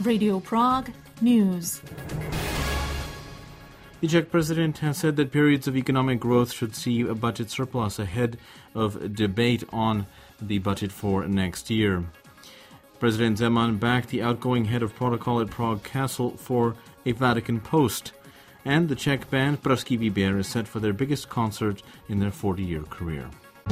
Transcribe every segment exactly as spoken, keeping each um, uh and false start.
Radio Prague News. The Czech president has said that periods of economic growth should see a budget surplus ahead of debate on the budget for next year. President Zeman backed the outgoing head of protocol at Prague Castle for a Vatican post. And the Czech band Pražský výběr is set for their biggest concert in their forty-year career.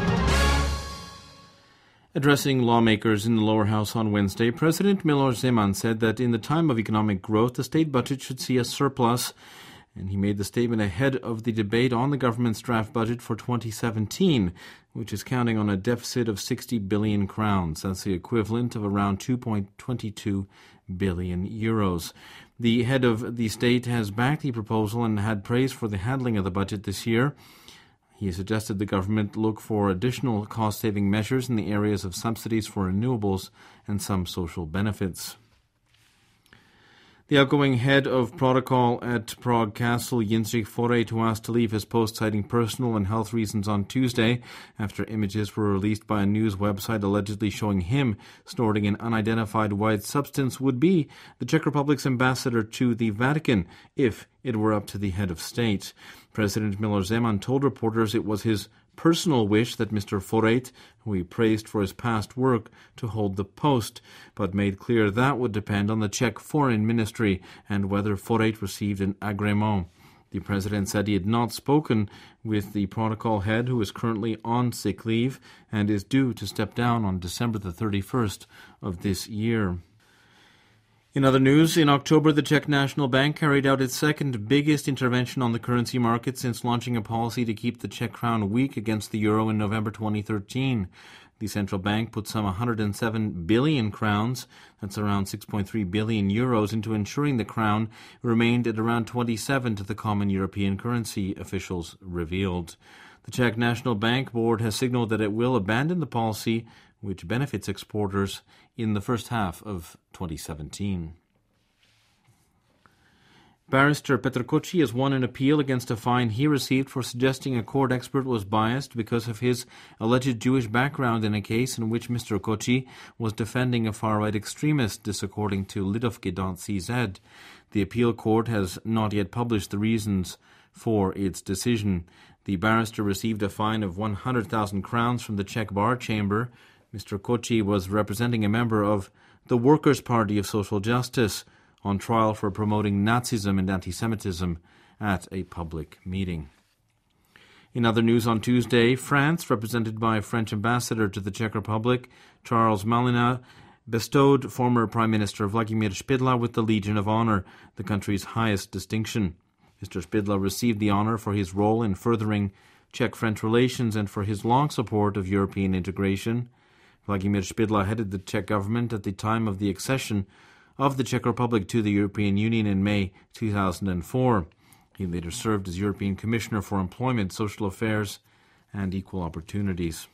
Addressing lawmakers in the lower house on Wednesday, President Miloš Zeman said that in the time of economic growth, the state budget should see a surplus. And he made the statement ahead of the debate on the government's draft budget for twenty seventeen, which is counting on a deficit of sixty billion crowns. That's the equivalent of around two point two two billion euros. The head of the state has backed the proposal and had praise for the handling of the budget this year. He suggested the government look for additional cost-saving measures in the areas of subsidies for renewables and some social benefits. The outgoing head of protocol at Prague Castle, Jindřich Forejt, who asked to leave his post citing personal and health reasons on Tuesday after images were released by a news website allegedly showing him snorting an unidentified white substance, would be the Czech Republic's ambassador to the Vatican if it were up to the head of state. President Miloš Zeman told reporters it was his personal wish that Mister Forejt, who he praised for his past work, to hold the post, but made clear that would depend on the Czech Foreign Ministry and whether Forejt received an agrément. The president said he had not spoken with the protocol head, who is currently on sick leave and is due to step down on December the thirty-first of this year. In other news, in October, the Czech National Bank carried out its second biggest intervention on the currency market since launching a policy to keep the Czech crown weak against the euro in November twenty thirteen. The central bank put some one hundred seven billion crowns, that's around six point three billion euros, into ensuring the crown remained at around twenty-seven to the common European currency, officials revealed. The Czech National Bank Board has signaled that it will abandon the policy, which benefits exporters, in the first half of twenty seventeen. Barrister Petr Kočí has won an appeal against a fine he received for suggesting a court expert was biased because of his alleged Jewish background in a case in which Mister Kočí was defending a far-right extremist, this according to Lidovky dot c z. The appeal court has not yet published the reasons for its decision. The barrister received a fine of one hundred thousand crowns from the Czech Bar Chamber. Mister Kočí was representing a member of the Workers' Party of Social Justice on trial for promoting Nazism and anti-Semitism at a public meeting. In other news, on Tuesday, France, represented by French ambassador to the Czech Republic, Charles Malina, bestowed former Prime Minister Vladimír Špidla with the Legion of Honor, the country's highest distinction. Mister Špidla received the honor for his role in furthering Czech-French relations and for his long support of European integration. Vladimír Špidla headed the Czech government at the time of the accession of the Czech Republic to the European Union in May two thousand four. He later served as European Commissioner for Employment, Social Affairs and Equal Opportunities.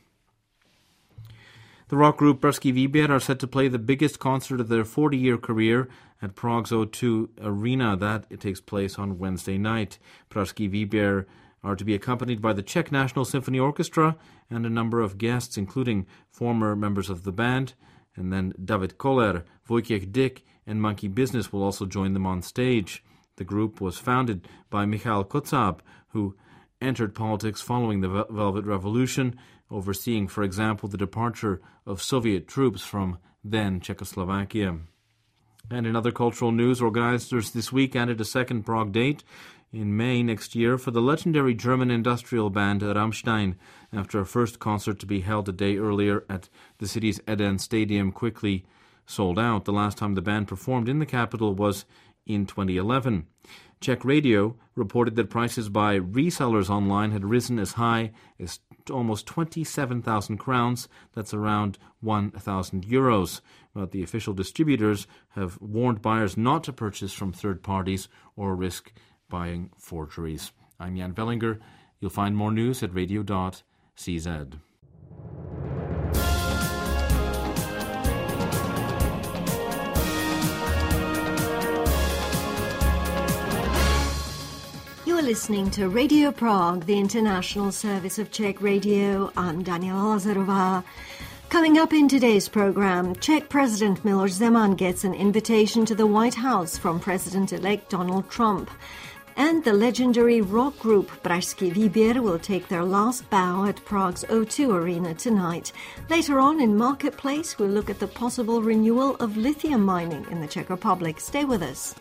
The rock group Pražský výběr are set to play the biggest concert of their forty-year career at Prague's O two Arena. That it takes place on Wednesday night. Pražský výběr are to be accompanied by the Czech National Symphony Orchestra and a number of guests, including former members of the band. And then David Koller, Wojciech Dyk, and Monkey Business will also join them on stage. The group was founded by Michal Kocáb, who entered politics following the Velvet Revolution, overseeing, for example, the departure of Soviet troops from then Czechoslovakia. And in other cultural news, organizers this week added a second Prague date in May next year for the legendary German industrial band Rammstein, after a first concert to be held a day earlier at the city's Eden Stadium quickly sold out. The last time the band performed in the capital was in twenty eleven. Czech Radio reported that prices by resellers online had risen as high as almost twenty-seven thousand crowns, that's around one thousand euros. But the official distributors have warned buyers not to purchase from third parties or risk buying forgeries. I'm Jan Bellinger. You'll find more news at radio dot c z. You're listening to Radio Prague, the international service of Czech Radio. I'm Daniela Lazarová. Coming up in today's program, Czech President Miloš Zeman gets an invitation to the White House from President-elect Donald Trump. And the legendary rock group Pražský výběr will take their last bow at Prague's O two Arena tonight. Later on in Marketplace, we'll look at the possible renewal of lithium mining in the Czech Republic. Stay with us.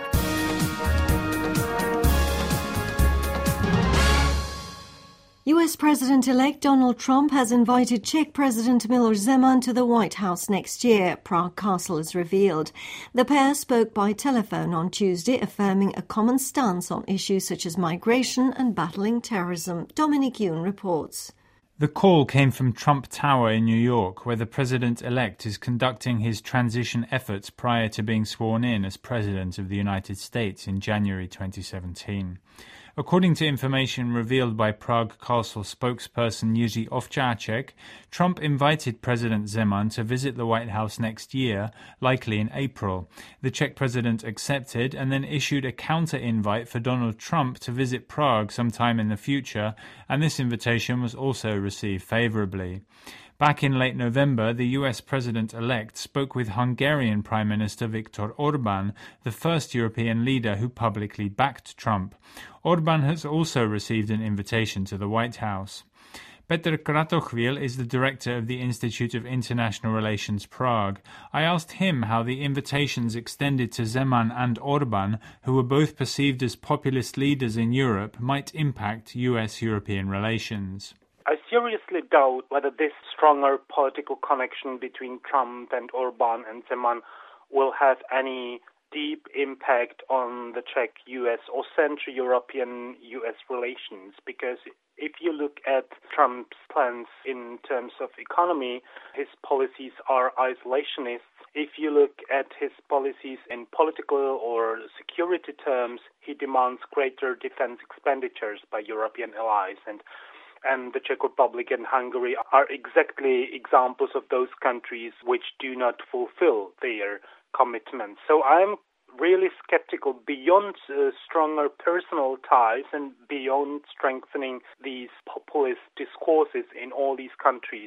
U S President-elect Donald Trump has invited Czech President Miloš Zeman to the White House next year, Prague Castle has revealed. The pair spoke by telephone on Tuesday, affirming a common stance on issues such as migration and battling terrorism. Dominic Yoon reports. The call came from Trump Tower in New York, where the president-elect is conducting his transition efforts prior to being sworn in as President of the United States in January twenty seventeen. According to information revealed by Prague Castle spokesperson Jiří Ovčáček, Trump invited President Zeman to visit the White House next year, likely in April. The Czech president accepted and then issued a counter-invite for Donald Trump to visit Prague sometime in the future, and this invitation was also received favourably. Back in late November, the U S president-elect spoke with Hungarian Prime Minister Viktor Orbán, the first European leader who publicly backed Trump. Orbán has also received an invitation to the White House. Petr Kratochvíl is the director of the Institute of International Relations Prague. I asked him how the invitations extended to Zeman and Orbán, who were both perceived as populist leaders in Europe, might impact U S-European relations. I seriously doubt whether this stronger political connection between Trump and Orbán and Zeman will have any deep impact on the Czech-U S or Central European-U S relations, because if you look at Trump's plans in terms of economy, his policies are isolationist. If you look at his policies in political or security terms, he demands greater defense expenditures by European allies, and And the Czech Republic and Hungary are exactly examples of those countries which do not fulfill their commitments. So I'm really skeptical beyond uh, stronger personal ties and beyond strengthening these populist discourses in all these countries.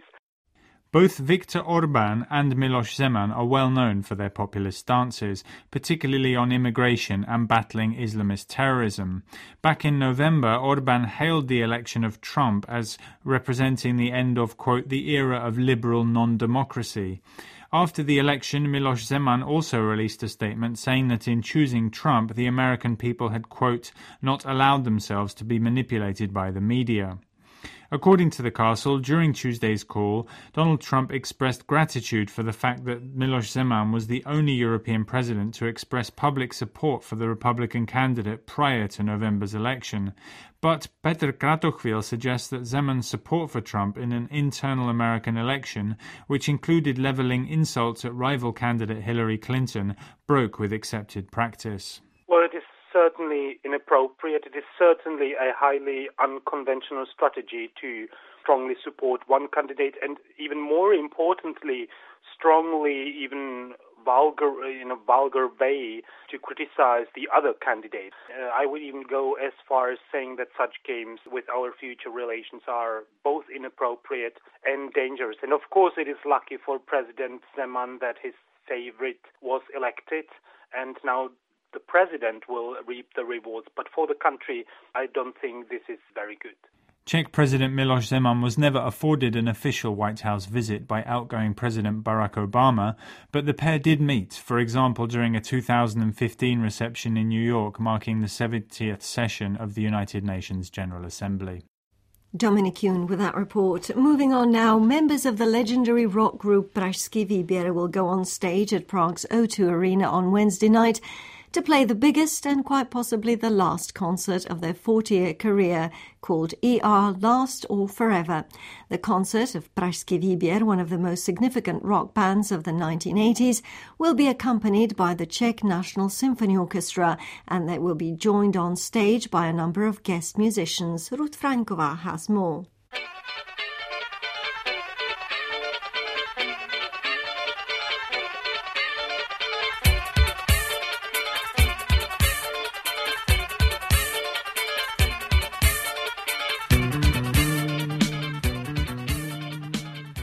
Both Viktor Orbán and Miloš Zeman are well known for their populist stances, particularly on immigration and battling Islamist terrorism. Back in November, Orbán hailed the election of Trump as representing the end of, quote, the era of liberal non-democracy. After the election, Miloš Zeman also released a statement saying that in choosing Trump, the American people had, quote, not allowed themselves to be manipulated by the media. According to the Castle, during Tuesday's call, Donald Trump expressed gratitude for the fact that Miloš Zeman was the only European president to express public support for the Republican candidate prior to November's election. But Petr Kratochvíl suggests that Zeman's support for Trump in an internal American election, which included levelling insults at rival candidate Hillary Clinton, broke with accepted practice. Well, it is certainly inappropriate. It is certainly a highly unconventional strategy to strongly support one candidate and, even more importantly, strongly, even vulgar, in a vulgar way, to criticize the other candidate. Uh, I would even go as far as saying that such games with our future relations are both inappropriate and dangerous. And of course, it is lucky for President Zeman that his favorite was elected, and now the president will reap the rewards. But for the country, I don't think this is very good. Czech President Miloš Zeman was never afforded an official White House visit by outgoing President Barack Obama, but the pair did meet, for example, during a two thousand fifteen reception in New York marking the seventieth session of the United Nations General Assembly. Dominic Yoon with that report. Moving on now, members of the legendary rock group Pražský výběr will go on stage at Prague's O two Arena on Wednesday night to play the biggest and quite possibly the last concert of their forty-year career, called E R Last or Forever. The concert of Pražský výběr, one of the most significant rock bands of the nineteen eighties, will be accompanied by the Czech National Symphony Orchestra, and they will be joined on stage by a number of guest musicians. Ruth Franková has more.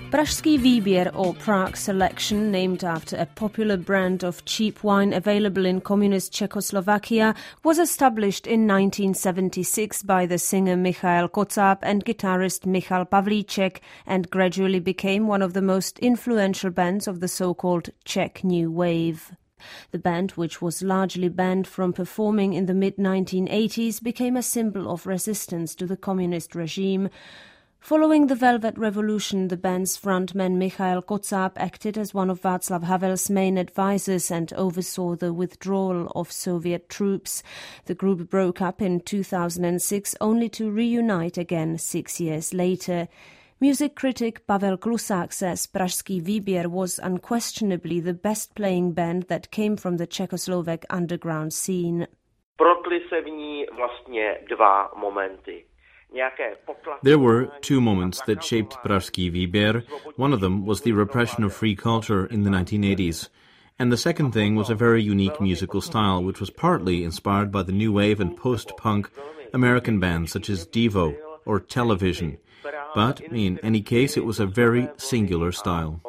Pražský výběr, or Prague Selection, named after a popular brand of cheap wine available in communist Czechoslovakia, was established in nineteen seventy-six by the singer Michael Kocáb and guitarist Michal Pavlíček, and gradually became one of the most influential bands of the so-called Czech New Wave. The band, which was largely banned from performing in the mid nineteen eighties, became a symbol of resistance to the communist regime. Following the Velvet Revolution, the band's frontman Michael Kocáb acted as one of Václav Havel's main advisors and oversaw the withdrawal of Soviet troops. The group broke up in two thousand six, only to reunite again six years later. Music critic Pavel Klusák says Pražský výběr was unquestionably the best-playing band that came from the Czechoslovak underground scene. Protly se v ní vlastně dva momenty. There were two moments that shaped Pražský výběr. One of them was the repression of free culture in the nineteen eighties. And the second thing was a very unique musical style, which was partly inspired by the new wave and post-punk American bands such as Devo or Television. But, in any case, it was a very singular style.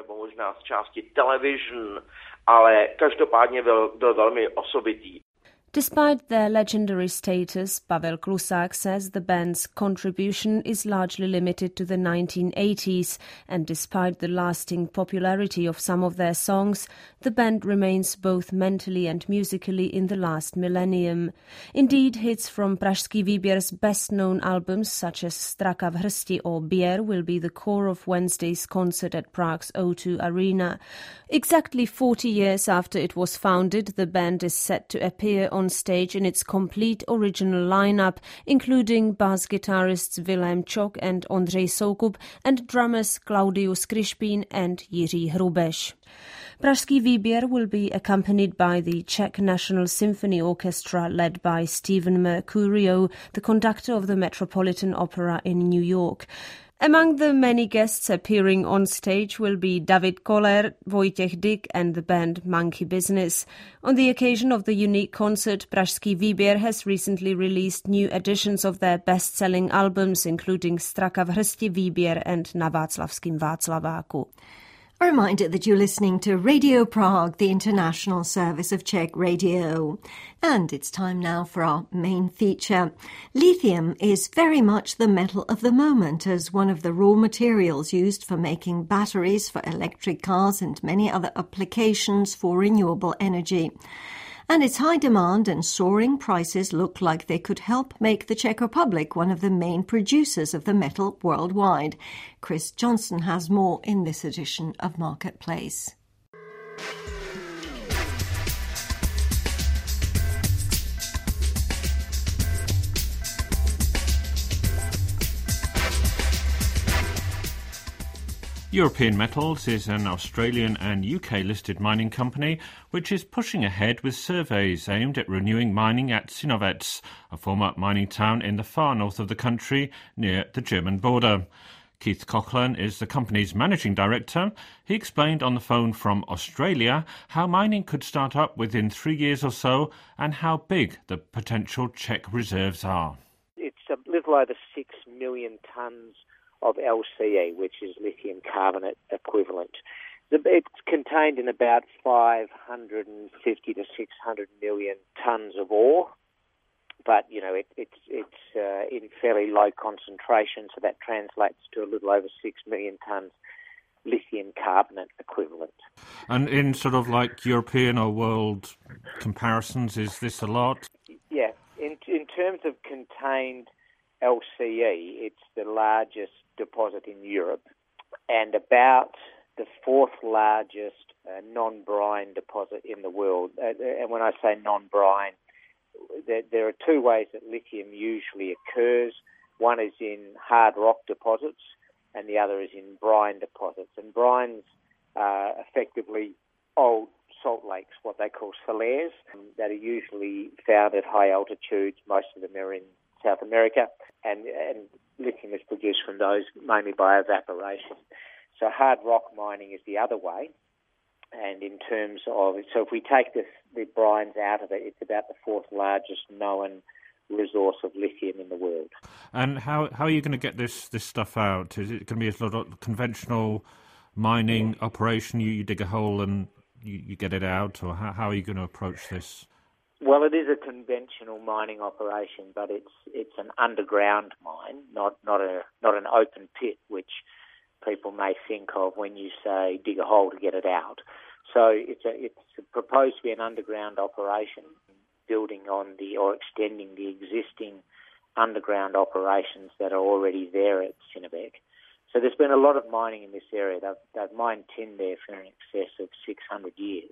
Ale každopádně byl, byl velmi osobitý. Despite their legendary status, Pavel Klusák says the band's contribution is largely limited to the nineteen eighties, and despite the lasting popularity of some of their songs, the band remains both mentally and musically in the last millennium. Indeed, hits from Pražský výběr's best-known albums such as Straka v hrsti or Bier will be the core of Wednesday's concert at Prague's O two Arena. Exactly forty years after it was founded, the band is set to appear on on stage in its complete original lineup, including bass guitarists Wilhelm Čok and Ondřej Soukup and drummers Klaudius Krišpín and Jiří Hrubeš. Pražský výběr will be accompanied by the Czech National Symphony Orchestra led by Stephen Mercurio, the conductor of the Metropolitan Opera in New York. Among the many guests appearing on stage will be David Koller, Vojtěch Dyk and the band Monkey Business. On the occasion of the unique concert, Pražský výběr has recently released new editions of their best-selling albums, including Straka v hrsti, Výběr and Na Václavském Václaváku. A reminder that you're listening to Radio Prague, the international service of Czech radio. And it's time now for our main feature. Lithium is very much the metal of the moment as one of the raw materials used for making batteries for electric cars and many other applications for renewable energy. And its high demand and soaring prices look like they could help make the Czech Republic one of the main producers of the metal worldwide. Chris Johnson has more in this edition of Marketplace. European Metals is an Australian and U K-listed mining company which is pushing ahead with surveys aimed at renewing mining at Synovec, a former mining town in the far north of the country near the German border. Keith Coughlin is the company's managing director. He explained on the phone from Australia how mining could start up within three years or so and how big the potential Czech reserves are. It's a little over six million tonnes of L C E, which is lithium carbonate equivalent. It's contained in about five hundred fifty to six hundred million tonnes of ore, but you know it, it's it's uh, in fairly low concentration, so that translates to a little over six million tonnes lithium carbonate equivalent. And in sort of like European or world comparisons, is this a lot? Yeah, in in terms of contained L C E, it's the largest deposit in Europe and about the fourth largest uh, non-brine deposit in the world. Uh, and when I say non-brine, there, there are two ways that lithium usually occurs. One is in hard rock deposits and the other is in brine deposits. And brines are effectively old salt lakes, what they call salaires, that are usually found at high altitudes. Most of them are in South America, and, and lithium is produced from those mainly by evaporation. So hard rock mining is the other way, and in terms of, so if we take this, the brines out of it, it's about the fourth largest known resource of lithium in the world. And how how are you going to get this, this stuff out? Is it going to be a sort of conventional mining operation? You, you dig a hole and you, you get it out, or how, how are you going to approach this? Well, it is a conventional mining operation, but it's it's an underground mine, not not a not an open pit, which people may think of when you say dig a hole to get it out. So it's a, it's proposed to be an underground operation, building on the or extending the existing underground operations that are already there at Sinabek. So there's been a lot of mining in this area. They've, they've mined tin there for in excess of six hundred years.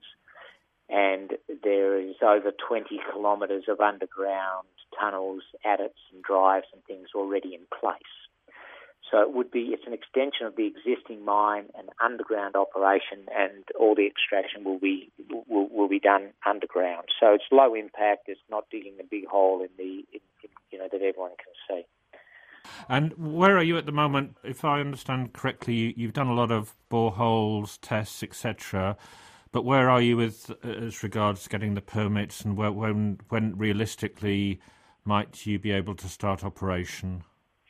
And there is over twenty kilometres of underground tunnels, adits and drives and things already in place. So it would be, it's an extension of the existing mine, an underground operation, and all the extraction will be will, will be done underground. So it's low impact. It's not digging a big hole in the in, in, you know that everyone can see. And where are you at the moment? If I understand correctly, you, you've done a lot of boreholes, tests, et cetera. But where are you with as regards getting the permits, and where, when when realistically might you be able to start operation?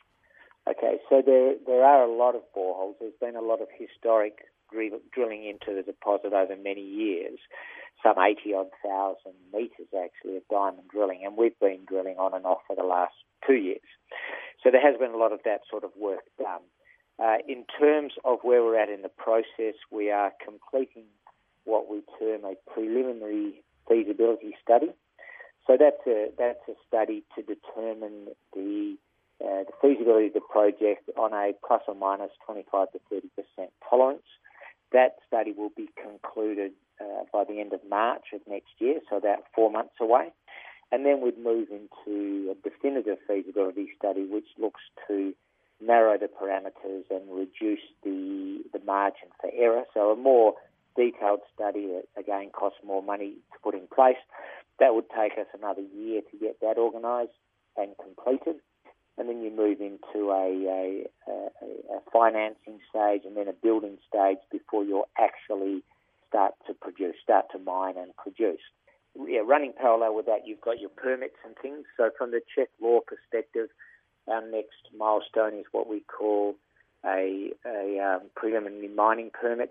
Okay, so there there are a lot of boreholes. There's been a lot of historic drilling into the deposit over many years, some eighty odd thousand metres actually of diamond drilling, and we've been drilling on and off for the last two years. So there has been a lot of that sort of work done. Uh, in terms of where we're at in the process, we are completing what we term a preliminary feasibility study. So that's a that's a study to determine the uh, the feasibility of the project on a plus or minus twenty-five to thirty percent tolerance. That study will be concluded uh, by the end of March of next year, so about four months away. And then we'd move into a definitive feasibility study, which looks to narrow the parameters and reduce the the margin for error. So a more detailed study that, again, costs more money to put in place. That would take us another year to get that organised and completed. And then you move into a, a, a, a financing stage and then a building stage before you'll actually start to produce, start to mine and produce. Yeah, running parallel with that, you've got your permits and things. So from the Czech law perspective, our next milestone is what we call a, a um, preliminary mining permit.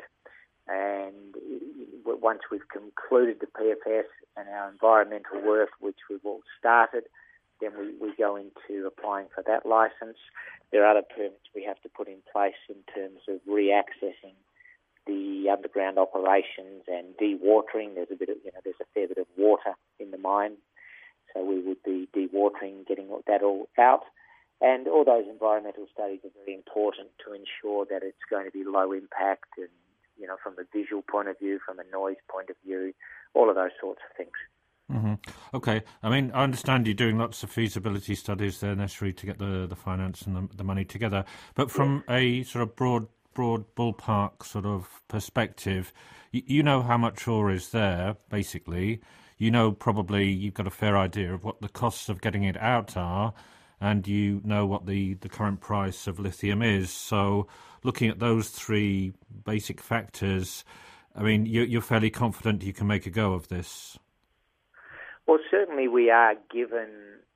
And once we've concluded the P F S and our environmental work, which we've all started, then we, we go into applying for that licence. There are other permits we have to put in place in terms of re-accessing the underground operations and dewatering. There's a bit of, you know, there's a fair bit of water in the mine, so we would be dewatering, getting that all out. And all those environmental studies are very important to ensure that it's going to be low impact and, you know, from a visual point of view, from a noise point of view, all of those sorts of things. Mm-hmm. Okay. I mean, I understand you're doing lots of feasibility studies. They're necessary to get the, the finance and the, the money together. But from yeah. a sort of broad, broad ballpark sort of perspective, you, you know how much ore is there, basically. You know probably you've got a fair idea of what the costs of getting it out are, and you know what the, the current price of lithium is. So looking at those three basic factors, I mean, you're, you're fairly confident you can make a go of this? Well, certainly we are, given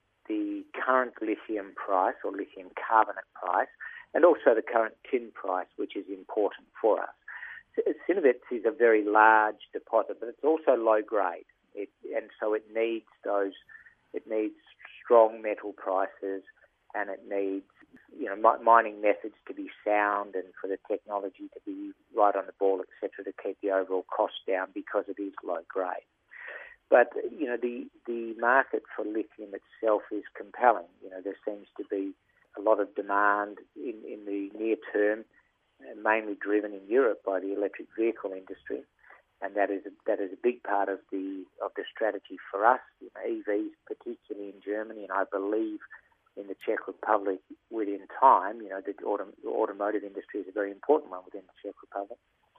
the current lithium price or lithium carbonate price, and also the current tin price, which is important for us. Sinabek is a very large deposit, but it's also low grade, it, and so it needs those, it needs strong metal prices, and it needs, you know, mining methods to be sound and for the technology to be right on the ball, et cetera, to keep the overall cost down because it is low grade. But, you know, the, the market for lithium itself is compelling. You know, there seems to be a lot of demand in, in the near term, mainly driven in Europe by the electric vehicle industry. And that is a, that is a big part of the of the strategy for us. You know, E Vs, particularly in Germany, and I believe in the Czech Republic within time. You know, the, auto, the automotive industry is a very important one within the Czech Republic.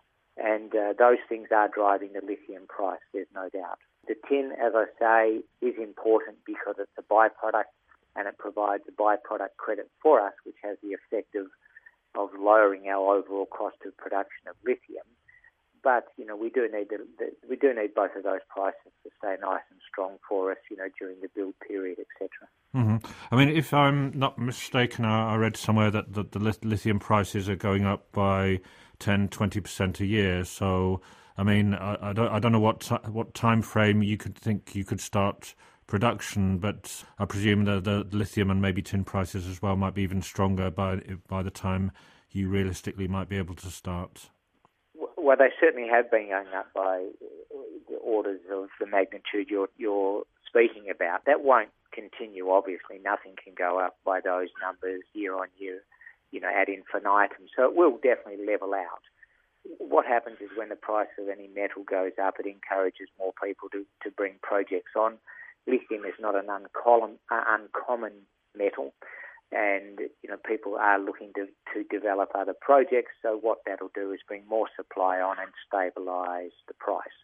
And uh, those things are driving the lithium price, there's no doubt. The tin, as I say, is important because it's a byproduct and it provides a byproduct credit for us, which has the effect of, of lowering our overall cost of production of lithium. but you know we do need the, the, we do need both of those prices to stay nice and strong for us, you know, during the build period, et cetera. Mm-hmm. I mean, if I'm not mistaken, I, I read somewhere that the, the lithium prices are going up by ten, twenty percent a year. So, I mean, I, I don't I don't know what what time frame you could think you could start production, but I presume that the lithium and maybe tin prices as well might be even stronger by by the time you realistically might be able to start. Well, they certainly have been going up by the orders of the magnitude you're, you're speaking about. That won't continue, obviously. Nothing can go up by those numbers year on year, you know, ad infinitum. So it will definitely level out. What happens is when the price of any metal goes up, it encourages more people to, to bring projects on. Lithium is not an uncommon, uh, uncommon metal. And, you know, people are looking to, to develop other projects. So what that'll do is bring more supply on and stabilise the price.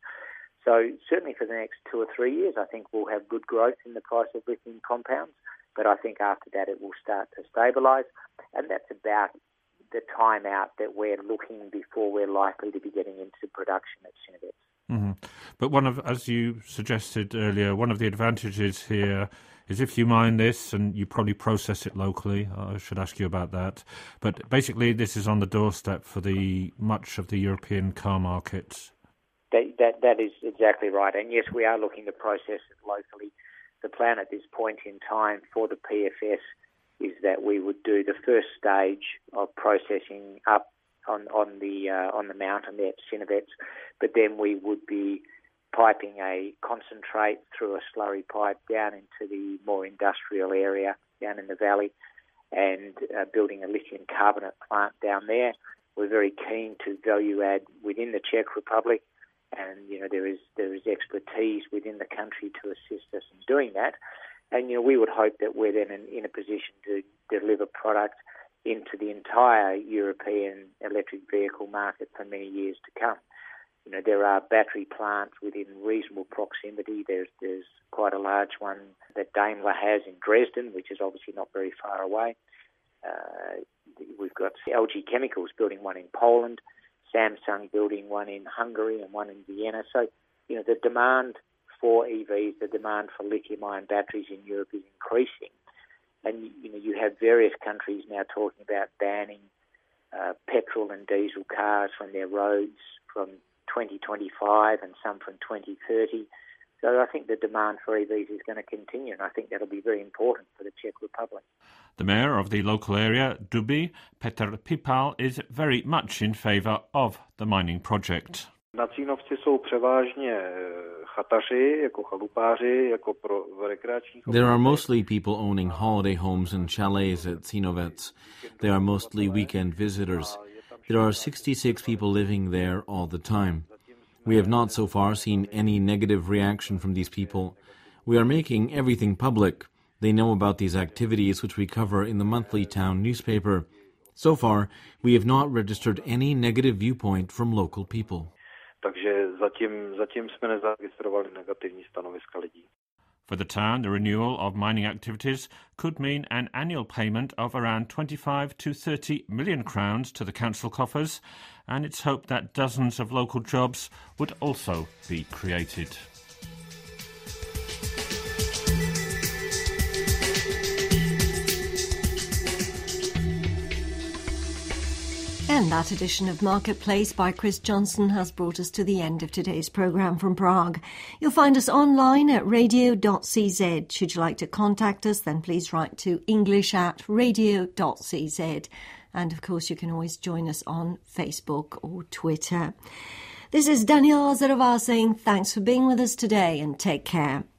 So certainly for the next two or three years, I think we'll have good growth in the price of lithium compounds. But I think after that it will start to stabilise. And that's about the time out that we're looking before we're likely to be getting into production at Synovet. Mm-hmm. But one of, as you suggested earlier, one of the advantages here is if you mine this and you probably process it locally. I should ask you about that. But basically, this is on the doorstep for the much of the European car market. That, that, that is exactly right. And yes, we are looking to process it locally. The plan at this point in time for the P F S is that we would do the first stage of processing up on, on the uh, on the mountain there at Synovet, but then we would be piping a concentrate through a slurry pipe down into the more industrial area down in the valley and uh, building a lithium carbonate plant down there. We're very keen to value add within the Czech Republic, and you know there is there is expertise within the country to assist us in doing that. And you know we would hope that we're then in, in a position to deliver product into the entire European electric vehicle market for many years to come. You know, there are battery plants within reasonable proximity. There's there's quite a large one that Daimler has in Dresden, which is obviously not very far away. Uh, we've got L G Chemicals building one in Poland, Samsung building one in Hungary and one in Vienna. So, you know, the demand for E Vs, the demand for lithium-ion batteries in Europe is increasing. And, you know, you have various countries now talking about banning uh, petrol and diesel cars from their roads from twenty twenty-five and some from twenty thirty. So I think the demand for E Vs is going to continue, and I think that'll be very important for the Czech Republic. The mayor of the local area, Duby, Petr Pipal, is very much in favour of the mining project. Na Cínovci jsou převážně chataři, jako chalupáři, jako pro rekreační. There are mostly people owning holiday homes and chalets at Cínovec. They are mostly weekend visitors. There are sixty-six people living there all the time. We have not so far seen any negative reaction from these people. We are making everything public. They know about these activities which we cover in the monthly town newspaper. So far, we have not registered any negative viewpoint from local people. Takže zatím, zatím jsme nezaregistrovali negativní stanoviska lidí. For the town, the renewal of mining activities could mean an annual payment of around twenty-five to thirty million crowns to the council coffers, and it's hoped that dozens of local jobs would also be created. And that edition of Marketplace by Chris Johnson has brought us to the end of today's programme from Prague. You'll find us online at radio dot c z. Should you like to contact us, then please write to english at radio dot c z. And of course, you can always join us on Facebook or Twitter. This is Daniela Zarová saying thanks for being with us today and take care.